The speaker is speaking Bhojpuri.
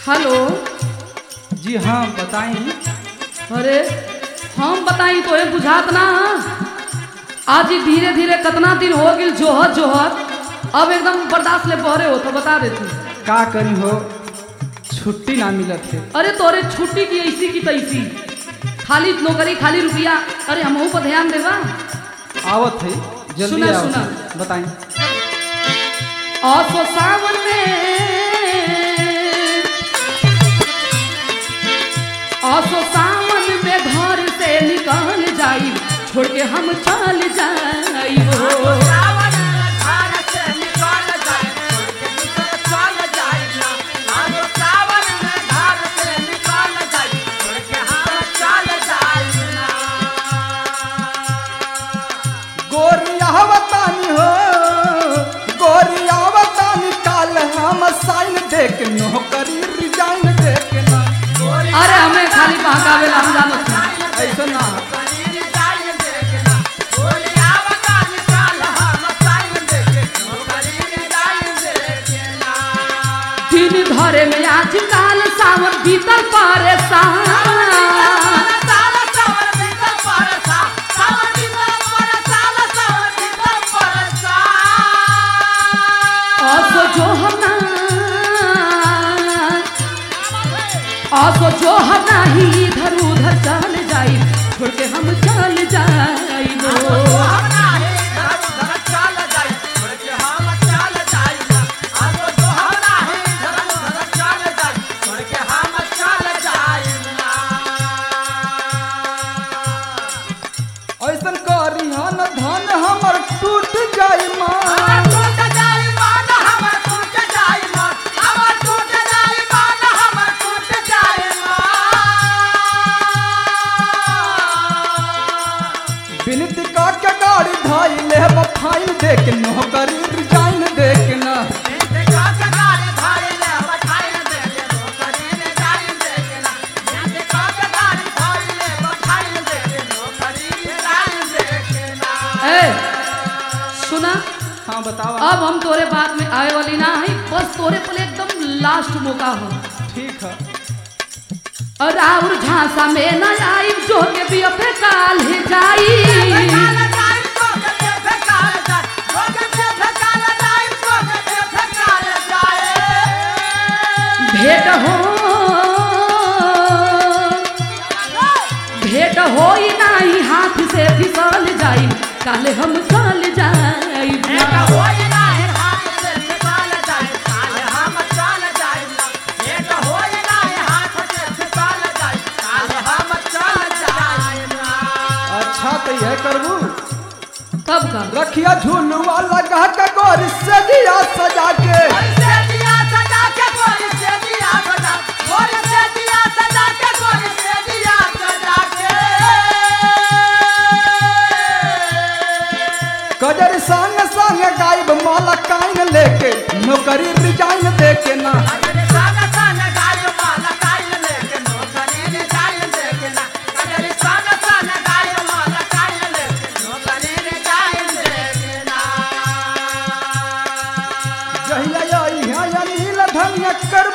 हेलो। जी हाँ बताई। अरे हम बताई तो बुझात ना। आज ही धीरे धीरे कितना दिन हो गई जोहत जोहत, अब एकदम बर्दाश्त ले बहरे हो तो बता देती। का करी हो, छुट्टी ना मिलत है। अरे तोरे छुट्टी की ऐसी की तैसी, खाली नौकरी खाली रुपया। अरे हमहू पर ध्यान देवा। आवत है जल्दी सुना आवत सुना है। बताई। आसो सावन में, आसो सावन में घर से निकल जाई, छोड़ के हम चल जाई हो। देख नौकरी रिजाइन देख ना। अरे हमें खाली बहकावे ला हम जानत नहीं। ऐसा ना दिन धरे में आजकल सावन भीतर परेशान। आसो जो हम आसो जो हम नहीं इधर उधर चल जाई, छोड़ के हम चल जाई वो। ऐसा करी न धन हमर टूट जाई माँ। बिनती का के गाड़ी धाई ले फाइन देख नौकरी रिजाइन देख ना। सुना। हाँ बताओ। अब हम तोरे बात में आए वाली ना है, बस तोरे पले एकदम लास्ट मौका हो। ठीक है। और और झांसा में न आई, जो के भी अपने काल ही जाई। भेंट हो नहीं हाथ से फिसल जाई, काले हम चल जाई। अच्छा तो यह करबू। कब का रखिया झूलुआ लगा के गोरी से दिया सजा के। कजर संग संग गायब माला काइन लेके नौकरी रिजाइन देके ना। जहिया नील धनिया कर